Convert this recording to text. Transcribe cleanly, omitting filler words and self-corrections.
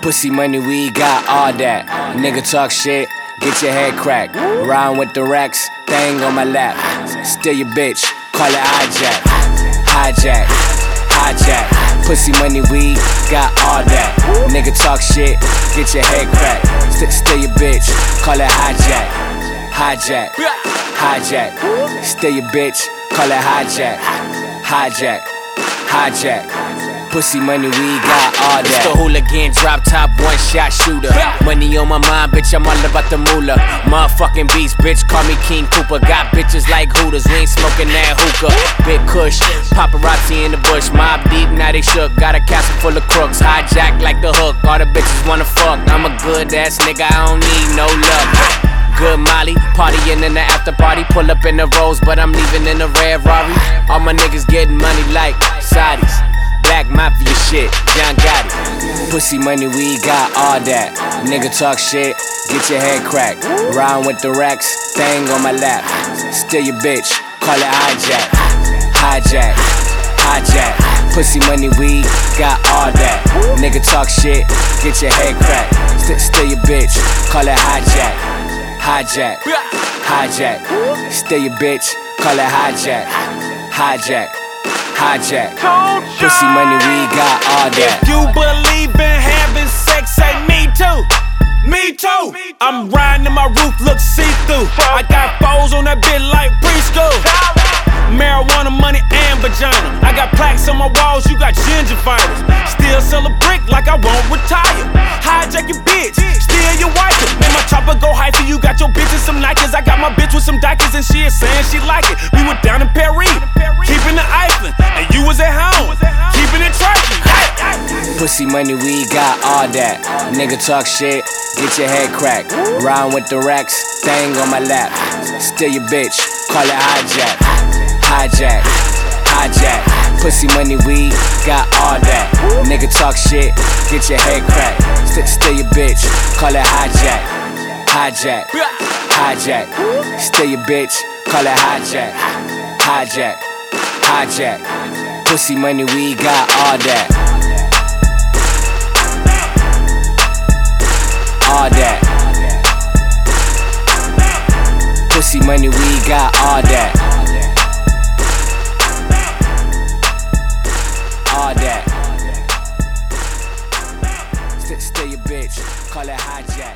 Pussy money, we got all that. Nigga talk shit, get your head cracked. Rhyme with the racks, thing on my lap. Steal your bitch, call it hijack. Hijack, hijack. Pussy money, we got all that. Nigga talk shit, get your head cracked. Steal your bitch, call it hijack. Hijack, hijack. Steal your bitch, call it hijack. Hijack, hijack. Pussy money, we got all that. It's the hooligan, drop top, one shot shooter. Money on my mind, bitch, I'm all about the moolah. Motherfucking beast, bitch, call me King Cooper. Got bitches like Hooters, we ain't smoking that hookah. Big Kush, paparazzi in the bush. Mob deep, now they shook. Got a castle full of crooks, hijack like the hook. All the bitches wanna fuck. I'm a good ass nigga, I don't need no luck. Good Molly, partying in the after party. Pull up in the Rolls, but I'm leaving in a red Rari. All my niggas getting money like Saudis. Black Mafia shit, John Gotti. Pussy money, we got all that. Nigga talk shit, get your head cracked. Rhyme with the racks, thing on my lap. Steal your bitch, call it hijack. Hijack, hijack. Pussy money, we got all that. Nigga talk shit, get your head cracked. Steal your bitch, call it hijack. Hijack, hijack. Steal your bitch, call it hijack. Hijack, hijack. Pussy money, we got all that. If you believe in having sex, say me too. Me too. I'm riding and my roof looks see-through. I got foes on that bit like preschool. Marijuana, money, and vagina. I got plaques on my walls, you got gingivitis. Still sell a brick like I won't retire. Hijack your bitch, steal your wife. Man, my chopper go hyphy, you got your bitch in some Nikes. I got my bitch with some Dikers and she is saying she like it. We were down in Paris, keeping the Iceland, and you was at home, keeping it trifling. Pussy money, we got all that. Nigga talk shit, get your head cracked. Rhyme with the racks, thing on my lap. Steal your bitch, call it hijack. Hijack, hijack. Pussy money, we got all that. Nigga talk shit, get your head cracked. Steal your bitch, call it hijack. Hijack, hijack. Steal your bitch, call it hijack. Hijack, hijack. Pussy money, we got all that. All that. Pussy money, we got all that. All that. Steal your bitch, call it hijack.